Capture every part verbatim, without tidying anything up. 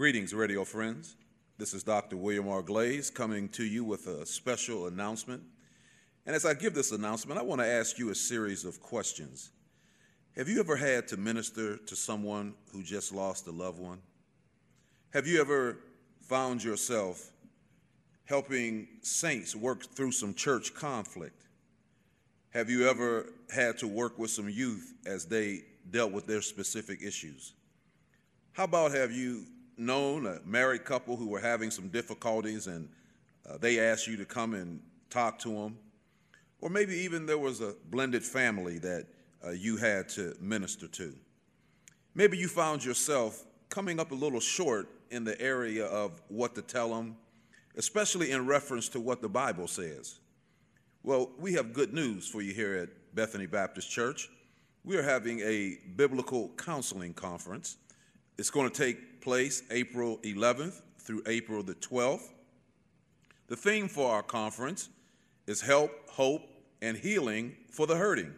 Greetings, radio friends. This is Doctor William R. Glaze coming to you with a special announcement. And as I give this announcement, I want to ask you a series of questions. Have you ever had to minister to someone who just lost a loved one? Have you ever found yourself helping saints work through some church conflict? Have you ever had to work with some youth as they dealt with their specific issues? How about have you known a married couple who were having some difficulties and uh, they asked you to come and talk to them? Or maybe even there was a blended family that uh, you had to minister to. Maybe you found yourself coming up a little short in the area of what to tell them, especially in reference to what the Bible says. Well, we have good news for you here at Bethany Baptist Church. We are having a biblical counseling conference. It's going to take place April eleventh through April the twelfth. The theme for our conference is help, hope, and healing for the hurting.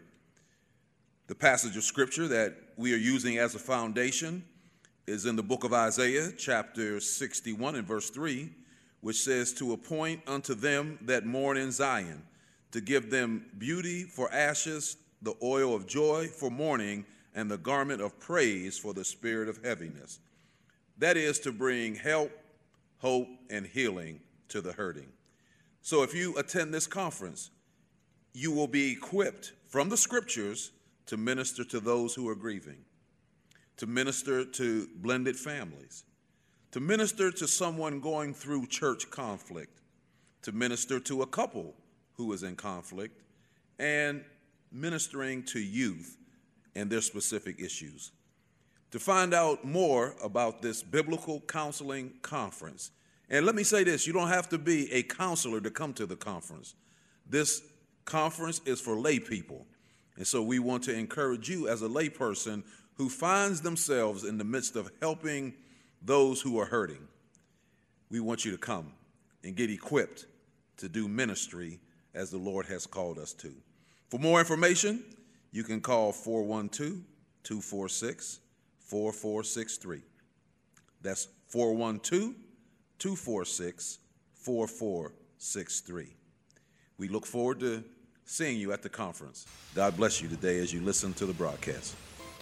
The passage of scripture that we are using as a foundation is in the book of Isaiah, chapter sixty-one and verse three, which says, "To appoint unto them that mourn in Zion, to give them beauty for ashes, the oil of joy for mourning, and the garment of praise for the spirit of heaviness." That is to bring help, hope, and healing to the hurting. So if you attend this conference, you will be equipped from the scriptures to minister to those who are grieving, to minister to blended families, to minister to someone going through church conflict, to minister to a couple who is in conflict, and ministering to youth and their specific issues. To find out more about this biblical counseling conference, and let me say this, you don't have to be a counselor to come to the conference. This conference is for lay people, and so we want to encourage you as a lay person who finds themselves in the midst of helping those who are hurting. We want you to come and get equipped to do ministry as the Lord has called us to. For more information, you can call four one two, two four six, four four six three. That's four one two, two four six, four four six three. We look forward to seeing you at the conference. God bless you today as you listen to the broadcast.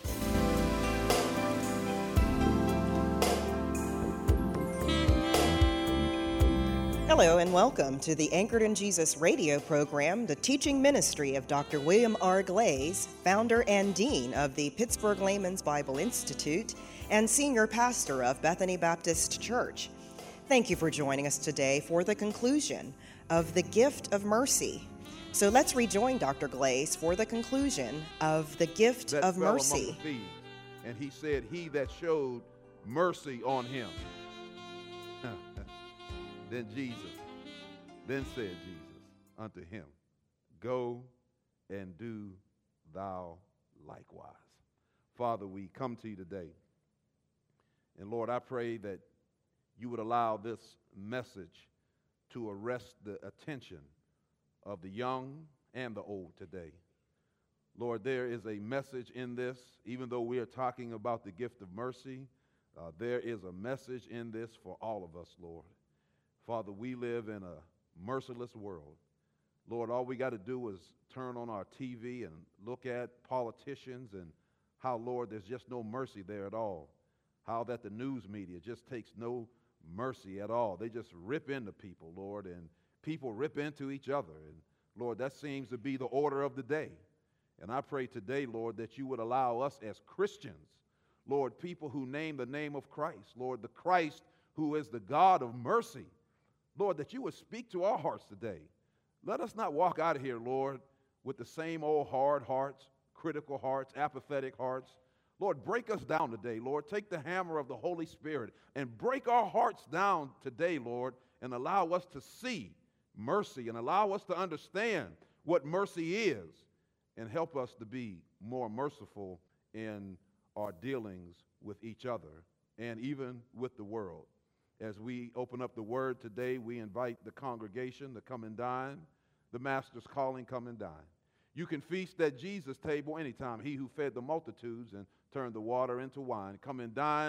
Hello and welcome to the Anchored in Jesus radio program, the teaching ministry of Doctor William R. Glaze, founder and dean of the Pittsburgh Layman's Bible Institute and senior pastor of Bethany Baptist Church. Thank you for joining us today for the conclusion of the gift of mercy. So let's rejoin Doctor Glaze for the conclusion of the gift that of fell mercy. Among the thieves, and he said, "He that showed mercy on him." Then Jesus, then said Jesus unto him, "Go and do thou likewise." Father, we come to you today. And Lord, I pray that you would allow this message to arrest the attention of the young and the old today. Lord, there is a message in this, even though we are talking about the gift of mercy, uh, there is a message in this for all of us, Lord. Father, we live in a merciless world. Lord, all we got to do is turn on our T V and look at politicians and how, Lord, there's just no mercy there at all. How that the news media just takes no mercy at all. They just rip into people, Lord, and people rip into each other. And, Lord, that seems to be the order of the day. And I pray today, Lord, that you would allow us as Christians, Lord, people who name the name of Christ, Lord, the Christ who is the God of mercy, Lord, that you would speak to our hearts today. Let us not walk out of here, Lord, with the same old hard hearts, critical hearts, apathetic hearts. Lord, break us down today, Lord. Take the hammer of the Holy Spirit and break our hearts down today, Lord, and allow us to see mercy and allow us to understand what mercy is and help us to be more merciful in our dealings with each other and even with the world. As we open up the word today, we invite the congregation to come and dine. The master's calling, come and dine. You can feast at Jesus' table anytime. He who fed the multitudes and turned the water into wine. Come and dine. The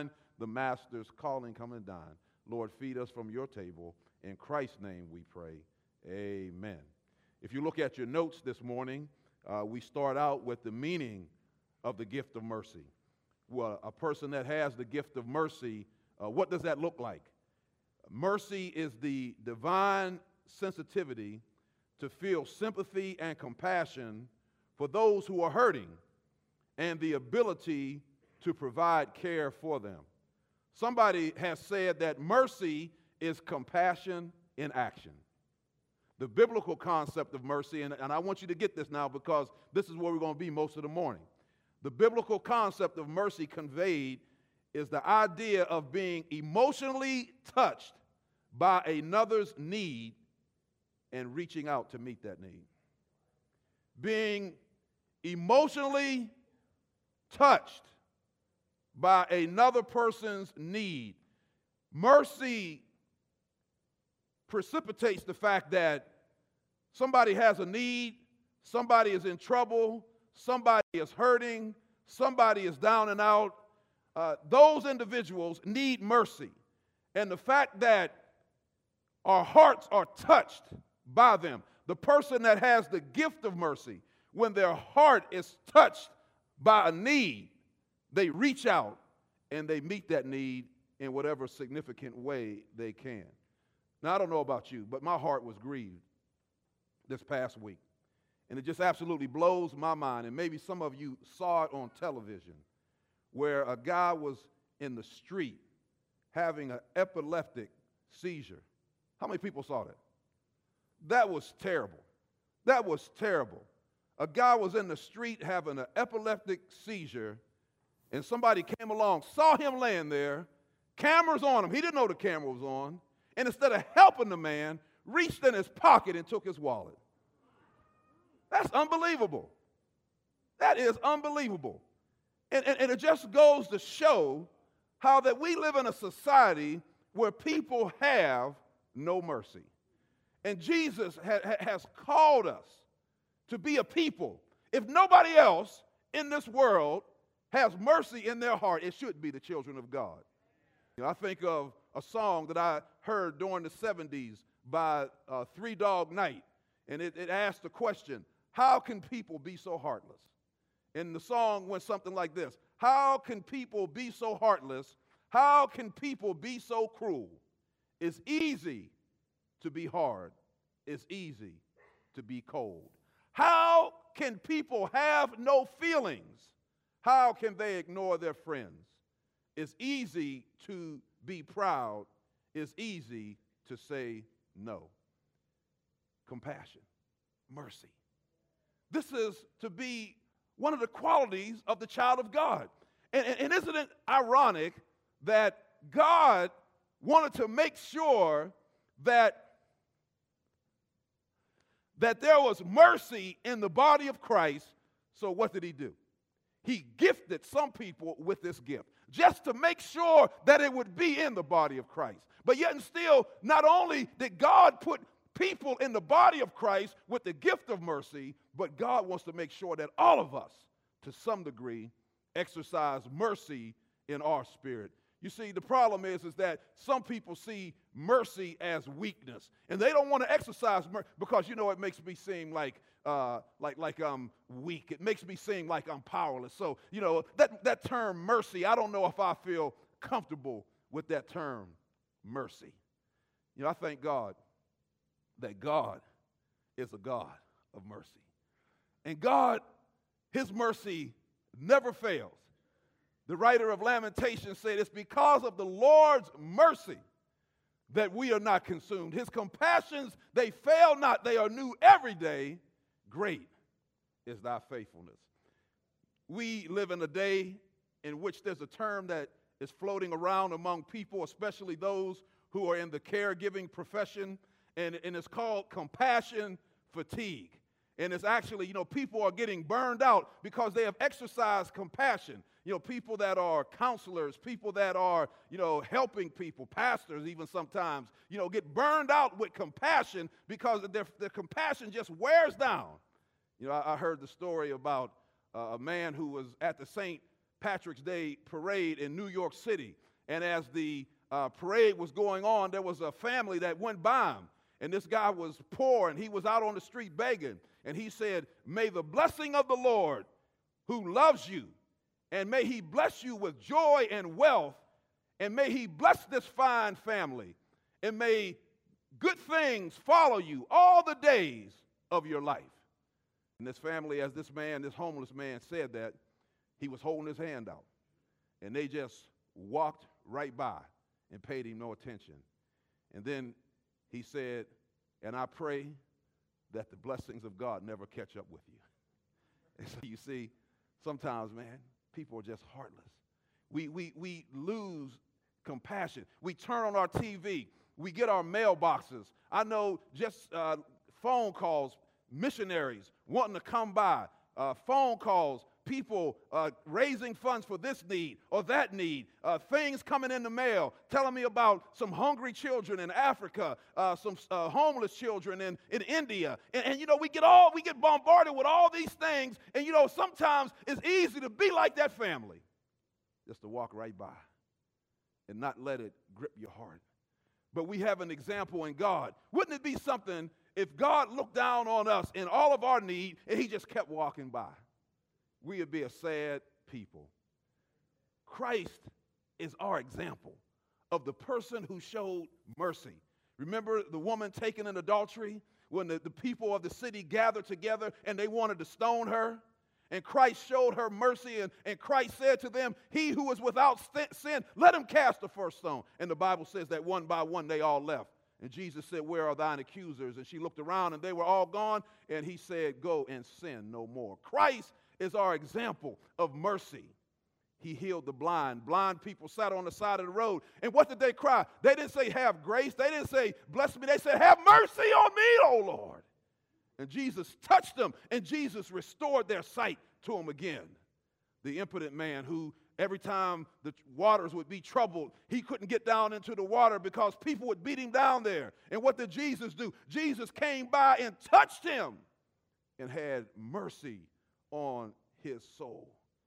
the Master's calling, come and dine. Lord, feed us from your table. In Christ's name we pray, amen. If you look at your notes this morning, uh, we start out with the meaning of the gift of mercy. Well, a person that has the gift of mercy, uh, what does that look like? Mercy is the divine sensitivity to feel sympathy and compassion for those who are hurting and the ability to provide care for them. Somebody has said that mercy is compassion in action. The biblical concept of mercy, and, and I want you to get this now because this is where we're going to be most of the morning. The biblical concept of mercy conveyed is the idea of being emotionally touched by another's need and reaching out to meet that need. Being emotionally touched by another person's need. Mercy precipitates the fact that somebody has a need, somebody is in trouble, somebody is hurting, somebody is down and out. Uh, those individuals need mercy. And the fact that our hearts are touched by them, the person that has the gift of mercy, when their heart is touched by a need, they reach out and they meet that need in whatever significant way they can. Now, I don't know about you, but my heart was grieved this past week. And it just absolutely blows my mind. And maybe some of you saw it on television, where a guy was in the street having an epileptic seizure. How many people saw that? That was terrible. That was terrible. A guy was in the street having an epileptic seizure, and somebody came along, saw him laying there, cameras on him. He didn't know the camera was on. And instead of helping the man, reached in his pocket and took his wallet. That's unbelievable. That is unbelievable. And, and, and it just goes to show how that we live in a society where people have no mercy. And Jesus ha- has called us to be a people. If nobody else in this world has mercy in their heart, it should be the children of God. You know, I think of a song that I heard during the seventies by uh, Three Dog Night, and it, it asked the question, how can people be so heartless? And the song went something like this: how can people be so heartless? How can people be so cruel? It's easy to be hard. It's easy to be cold. How can people have no feelings? How can they ignore their friends? It's easy to be proud. It's easy to say no. Compassion, mercy. This is to be one of the qualities of the child of God. And, and, and isn't it ironic that God wanted to make sure that, that there was mercy in the body of Christ? So what did he do? He gifted some people with this gift just to make sure that it would be in the body of Christ. But yet and still, not only did God put people in the body of Christ with the gift of mercy, but God wants to make sure that all of us, to some degree, exercise mercy in our spirit. You see, the problem is, is that some people see mercy as weakness, and they don't want to exercise mercy because, you know, it makes me seem like uh, like like I'm weak. It makes me seem like I'm powerless. So, you know, that, that term mercy, I don't know if I feel comfortable with that term mercy. You know, I thank God that God is a God of mercy. And God, his mercy never fails. The writer of Lamentations said, it's because of the Lord's mercy that we are not consumed. His compassions, they fail not. They are new every day. Great is thy faithfulness. We live in a day in which there's a term that is floating around among people, especially those who are in the caregiving profession, and, and it's called compassion fatigue. And it's actually, you know, people are getting burned out because they have exercised compassion. You know, people that are counselors, people that are, you know, helping people, pastors even sometimes, you know, get burned out with compassion because their, their compassion just wears down. You know, I, I heard the story about uh, a man who was at the Saint Patrick's Day parade in New York City, And as the uh, parade was going on, there was a family that went by him. And this guy was poor, and he was out on the street begging. And he said, "May the blessing of the Lord, who loves you, and may he bless you with joy and wealth, and may he bless this fine family, and may good things follow you all the days of your life." And this family, as this man, this homeless man said that, he was holding his hand out. And they just walked right by and paid him no attention. And then he said, "And I pray that the blessings of God never catch up with you." And so you see, sometimes, man, people are just heartless. We, we, we lose compassion. We turn on our T V. We get our mailboxes. I know just uh, phone calls, missionaries wanting to come by, uh, phone calls, people uh, raising funds for this need or that need, uh, things coming in the mail telling me about some hungry children in Africa, uh, some uh, homeless children in, in India. And, and, you know, we get all, we get bombarded with all these things. And, you know, sometimes it's easy to be like that family, just to walk right by and not let it grip your heart. But we have an example in God. Wouldn't it be something if God looked down on us in all of our need and he just kept walking by? We would be a sad people. Christ is our example of the person who showed mercy. Remember the woman taken in adultery when the, the people of the city gathered together and they wanted to stone her? And Christ showed her mercy, and, and Christ said to them, "He who is without sin, let him cast the first stone." And the Bible says that one by one they all left. And Jesus said, "Where are thine accusers?" And she looked around and they were all gone. And he said, "Go and sin no more." Christ is our example of mercy. He healed the blind. Blind people sat on the side of the road. And what did they cry? They didn't say, "Have grace." They didn't say, "Bless me." They said, "Have mercy on me, O Lord." And Jesus touched them, and Jesus restored their sight to them again. The impotent man who every time the waters would be troubled, he couldn't get down into the water because people would beat him down there. And what did Jesus do? Jesus came by and touched him and had mercy on his soul.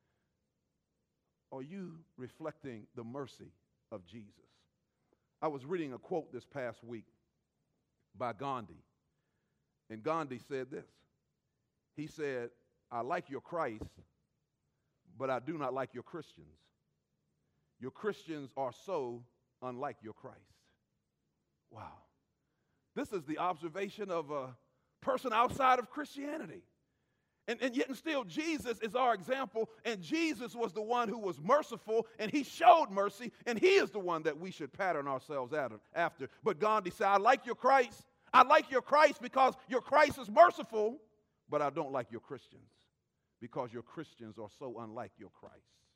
Are you reflecting the mercy of Jesus? I was reading a quote this past week by Gandhi. And Gandhi said this. He said, "I like your Christ, but I do not like your Christians. Your Christians are so unlike your Christ." Wow. This is the observation of a person outside of Christianity. And, and yet and still, Jesus is our example, and Jesus was the one who was merciful, and he showed mercy, and he is the one that we should pattern ourselves after. But Gandhi said, "I like your Christ. I like your Christ because your Christ is merciful, but I don't like your Christians because your Christians are so unlike your Christ."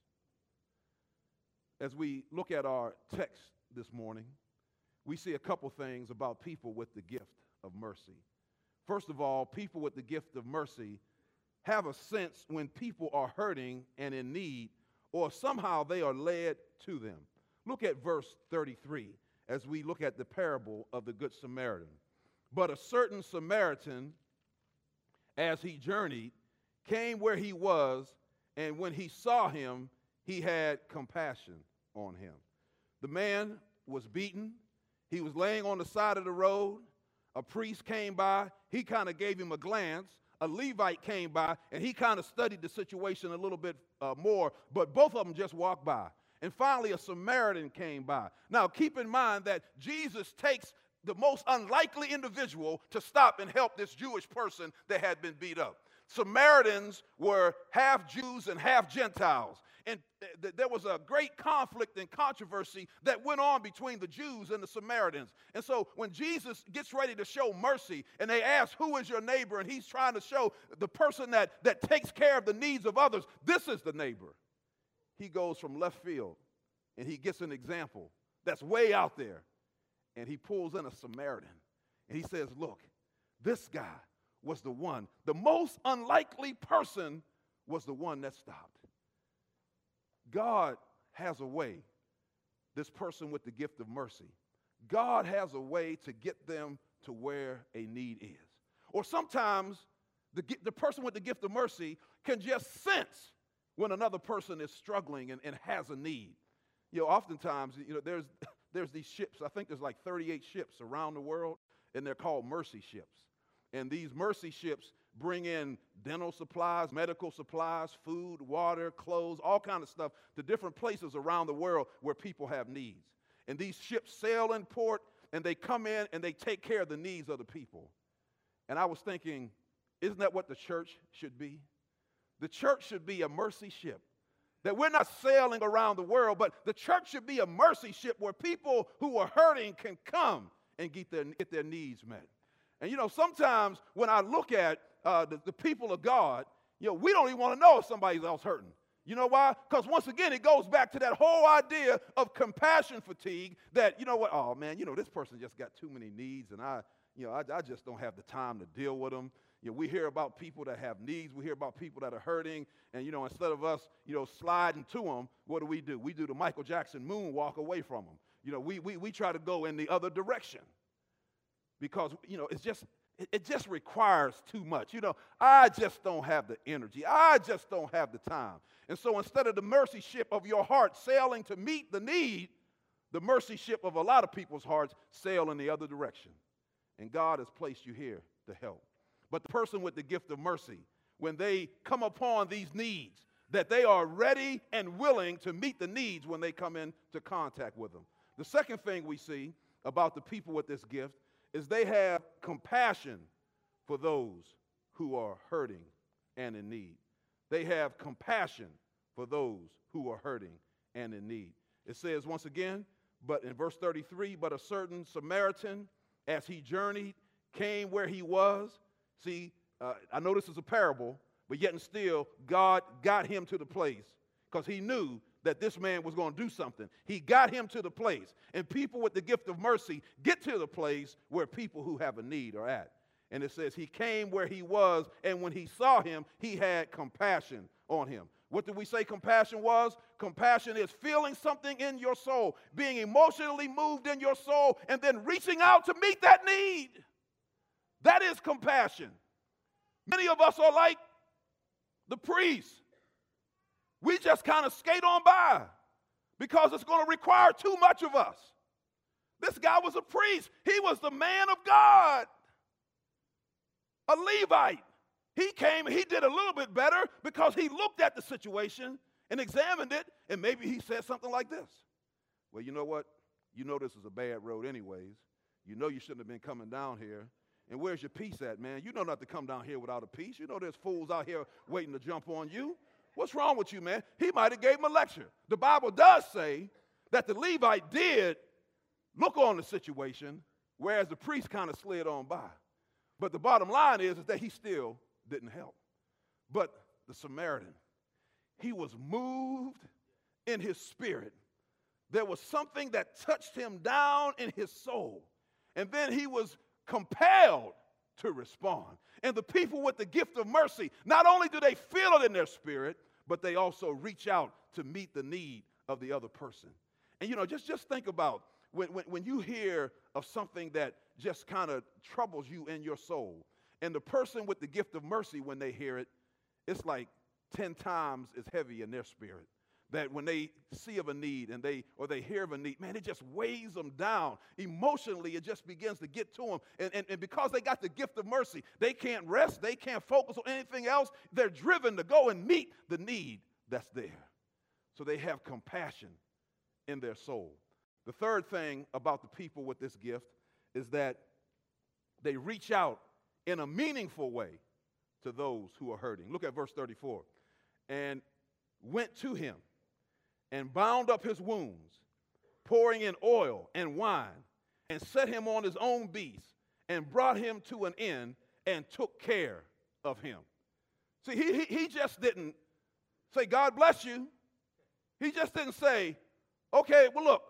As we look at our text this morning, we see a couple things about people with the gift of mercy. First of all, people with the gift of mercy have a sense when people are hurting and in need, or somehow they are led to them. Look at verse thirty-three as we look at the parable of the Good Samaritan. "But a certain Samaritan, as he journeyed, came where he was, and when he saw him, he had compassion on him." The man was beaten. He was laying on the side of the road. A priest came by. He kind of gave him a glance. A Levite came by, and he kind of studied the situation a little bit uh, more, but both of them just walked by. And finally, a Samaritan came by. Now, keep in mind that Jesus takes the most unlikely individual to stop and help this Jewish person that had been beat up. Samaritans were half Jews and half Gentiles. And th- there was a great conflict and controversy that went on between the Jews and the Samaritans. And so when Jesus gets ready to show mercy and they ask, "Who is your neighbor?" and he's trying to show the person that, that takes care of the needs of others, this is the neighbor. He goes from left field and he gets an example that's way out there. And he pulls in a Samaritan. And he says, "Look, this guy was the one. The most unlikely person was the one that stopped." God has a way, this person with the gift of mercy, God has a way to get them to where a need is. Or sometimes the, the person with the gift of mercy can just sense when another person is struggling and, and has a need. You know, oftentimes, you know, there's, there's these ships. I think there's like thirty-eight ships around the world, and they're called mercy ships. And these mercy ships bring in dental supplies, medical supplies, food, water, clothes, all kind of stuff to different places around the world where people have needs. And these ships sail in port, and they come in, and they take care of the needs of the people. And I was thinking, isn't that what the church should be? The church should be a mercy ship. That we're not sailing around the world, but the church should be a mercy ship where people who are hurting can come and get their, get their needs met. And, you know, sometimes when I look at uh, the, the people of God, you know, we don't even want to know if somebody else hurting. You know why? Because once again, it goes back to that whole idea of compassion fatigue that, you know what, oh, man, you know, this person just got too many needs, and I, you know, I, I just don't have the time to deal with them. You know, we hear about people that have needs. We hear about people that are hurting. And, you know, instead of us, you know, sliding to them, what do we do? We do the Michael Jackson moonwalk away from them. You know, we, we, we try to go in the other direction because, you know, it's just, it, it just requires too much. You know, I just don't have the energy. I just don't have the time. And so instead of the mercy ship of your heart sailing to meet the need, the mercy ship of a lot of people's hearts sail in the other direction. And God has placed you here to help. But the person with the gift of mercy, when they come upon these needs, that they are ready and willing to meet the needs when they come into contact with them. The second thing we see about the people with this gift is they have compassion for those who are hurting and in need. They have compassion for those who are hurting and in need. It says once again, but in verse thirty-three, but a certain Samaritan, as he journeyed, came where he was. See, uh, I know this is a parable, but yet and still, God got him to the place because he knew that this man was going to do something. He got him to the place. And people with the gift of mercy get to the place where people who have a need are at. And it says he came where he was, and when he saw him, he had compassion on him. What did we say compassion was? Compassion is feeling something in your soul, being emotionally moved in your soul, and then reaching out to meet that need. That is compassion. Many of us are like the priest. We just kind of skate on by because it's going to require too much of us. This guy was a priest. He was the man of God, a Levite. He came and he did a little bit better because he looked at the situation and examined it, and maybe he said something like this. Well, you know what? You know this is a bad road anyways. You know you shouldn't have been coming down here. And where's your peace at, man? You know not to come down here without a peace. You know there's fools out here waiting to jump on you. What's wrong with you, man? He might have gave him a lecture. The Bible does say that the Levite did look on the situation, whereas the priest kind of slid on by. But the bottom line is, is that he still didn't help. But the Samaritan, he was moved in his spirit. There was something that touched him down in his soul. And then he was compelled to respond. And the people with the gift of mercy, not only do they feel it in their spirit, but they also reach out to meet the need of the other person. And, you know, just, just think about when, when, when you hear of something that just kind of troubles you in your soul, and the person with the gift of mercy, when they hear it, it's like ten times as heavy in their spirit. That when they see of a need and they or they hear of a need, man, it just weighs them down. Emotionally, it just begins to get to them. And, and, and because they got the gift of mercy, they can't rest, they can't focus on anything else. They're driven to go and meet the need that's there. So they have compassion in their soul. The third thing about the people with this gift is that they reach out in a meaningful way to those who are hurting. Look at verse thirty-four. And went to him and bound up his wounds, pouring in oil and wine, and set him on his own beast, and brought him to an inn, and took care of him. See, he, he, he just didn't say, God bless you. He just didn't say, okay, well, look,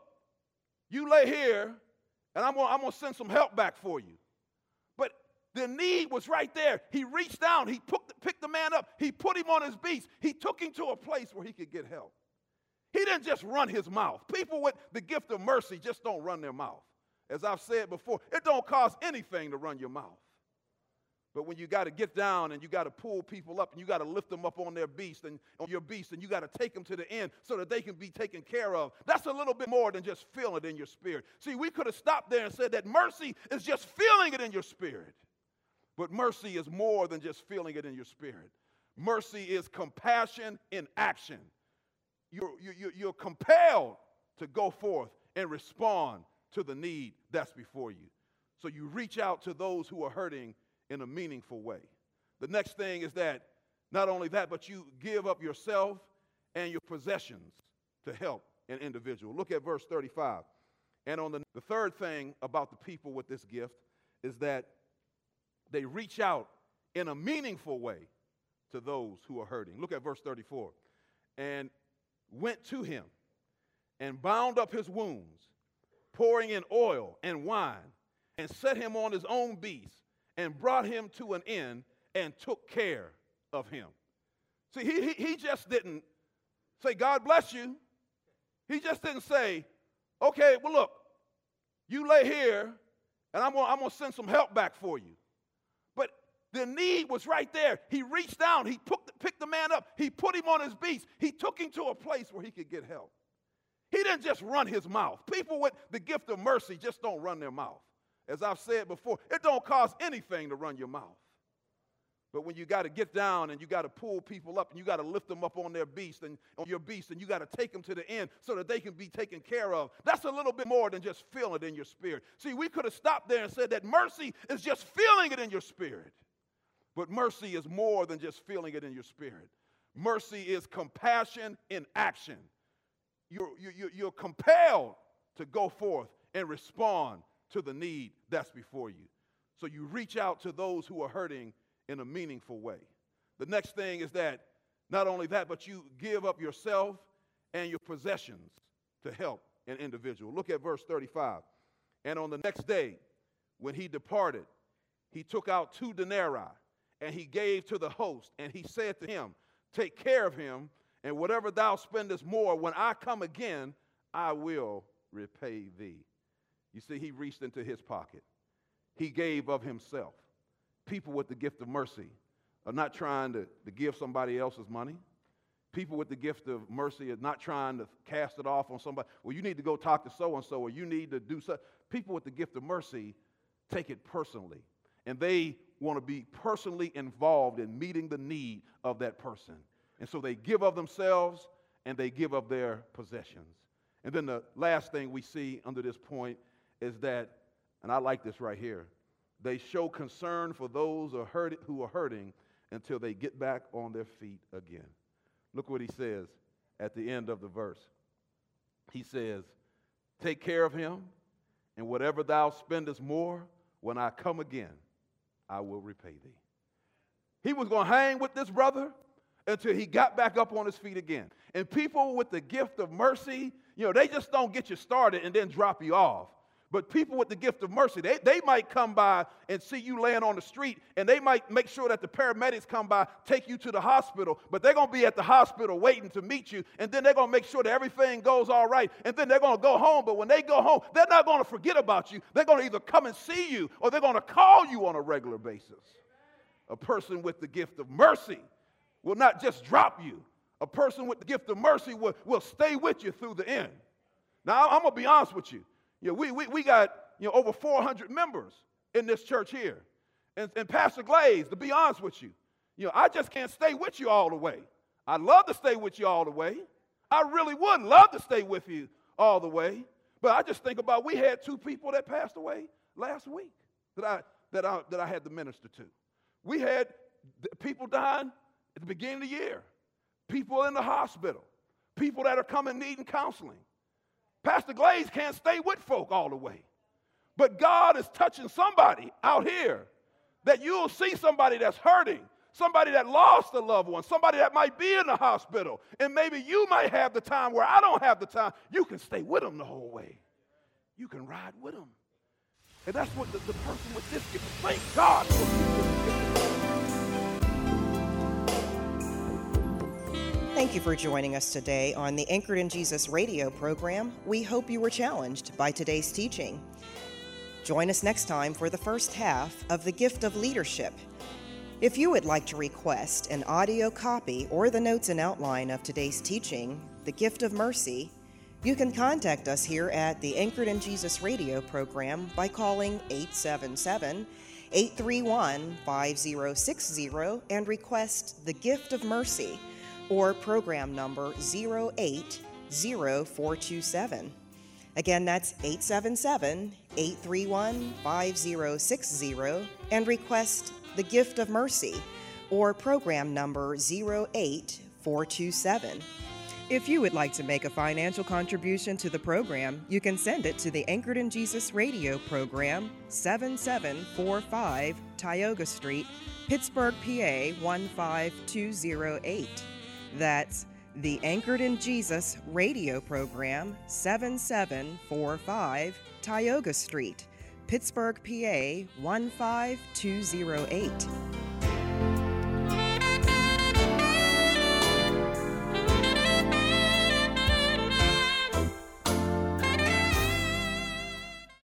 you lay here, and I'm going I'm to send some help back for you. But the need was right there. He reached down. He took the, picked the man up. He put him on his beast. He took him to a place where he could get help. He didn't just run his mouth. People with the gift of mercy just don't run their mouth. As I've said before, it don't cost anything to run your mouth. But when you got to get down and you got to pull people up and you got to lift them up on their beast and on your beast and you got to take them to the end so that they can be taken care of, that's a little bit more than just feeling it in your spirit. See, we could have stopped there and said that mercy is just feeling it in your spirit. But mercy is more than just feeling it in your spirit. Mercy is compassion in action. You're, you're, you're compelled to go forth and respond to the need that's before you. So you reach out to those who are hurting in a meaningful way. The next thing is that not only that, but you give up yourself and your possessions to help an individual. Look at verse thirty-five. And on the, the third thing about the people with this gift is that they reach out in a meaningful way to those who are hurting. Look at verse thirty-four. And went to him and bound up his wounds, pouring in oil and wine, and set him on his own beast, and brought him to an inn and took care of him. See, he, he, he just didn't say, God bless you. He just didn't say, okay, well, look, you lay here, and I'm going I'm to send some help back for you. But the need was right there. He reached down. He took the, picked the man up. He put him on his beast. He took him to a place where he could get help. He didn't just run his mouth. People with the gift of mercy just don't run their mouth. As I've said before, it don't cost anything to run your mouth. But when you got to get down and you got to pull people up and you got to lift them up on their beast and on your beast and you got to take them to the end so that they can be taken care of, that's a little bit more than just feeling it in your spirit. See, we could have stopped there and said that mercy is just feeling it in your spirit. But mercy is more than just feeling it in your spirit. Mercy is compassion in action. You're, you're, you're compelled to go forth and respond to the need that's before you. So you reach out to those who are hurting in a meaningful way. The next thing is that not only that, but you give up yourself and your possessions to help an individual. Look at verse thirty-five. And on the next day, when he departed, he took out two denarii, and he gave to the host, and he said to him, take care of him, and whatever thou spendest more, when I come again, I will repay thee. You see, he reached into his pocket. He gave of himself. People with the gift of mercy are not trying to, to give somebody else's money. People with the gift of mercy are not trying to cast it off on somebody. Well, you need to go talk to so-and-so, or you need to do so. People with the gift of mercy take it personally, and they want to be personally involved in meeting the need of that person. And so they give of themselves, and they give of their possessions. And then the last thing we see under this point is that, and I like this right here, they show concern for those who are, hurt, who are hurting until they get back on their feet again. Look what he says at the end of the verse. He says, take care of him, and whatever thou spendest more, when I come again, I will repay thee. He was going to hang with this brother until he got back up on his feet again. And people with the gift of mercy, you know, they just don't get you started and then drop you off. But people with the gift of mercy, they, they might come by and see you laying on the street, and they might make sure that the paramedics come by, take you to the hospital, but they're going to be at the hospital waiting to meet you, and then they're going to make sure that everything goes all right, and then they're going to go home. But when they go home, they're not going to forget about you. They're going to either come and see you, or they're going to call you on a regular basis. A person with the gift of mercy will not just drop you. A person with the gift of mercy will, will stay with you through the end. Now, I'm going to be honest with you. You know, we, we, we got, you know, over four hundred members in this church here. And, and Pastor Glaze, to be honest with you, you know, I just can't stay with you all the way. I'd love to stay with you all the way. I really would love to stay with you all the way. But I just think about, we had two people that passed away last week that I, that I, that I had to minister to. We had people dying at the beginning of the year, people in the hospital, people that are coming needing counseling. Pastor Glaze can't stay with folk all the way. But God is touching somebody out here that you'll see somebody that's hurting, somebody that lost a loved one, somebody that might be in the hospital, and maybe you might have the time where I don't have the time. You can stay with them the whole way. You can ride with them. And that's what the, the person with this gift, thank God for people with this gift. Thank you for joining us today on the Anchored in Jesus radio program. We hope you were challenged by today's teaching. Join us next time for the first half of The Gift of Leadership. If you would like to request an audio copy or the notes and outline of today's teaching, The Gift of Mercy, you can contact us here at the Anchored in Jesus radio program by calling eight seven seven, eight three one, five zero six zero and request The Gift of Mercy or program number zero eight zero four two seven. Again, that's eight seven seven, eight three one, five zero six zero and request The Gift of Mercy or program number zero eight four two seven. If you would like to make a financial contribution to the program, you can send it to the Anchored in Jesus radio program, seven seven four five Tioga Street, Pittsburgh, P A one five two zero eight. That's the Anchored in Jesus radio program, seven seven four five Tioga Street, Pittsburgh, P A one five two zero eight.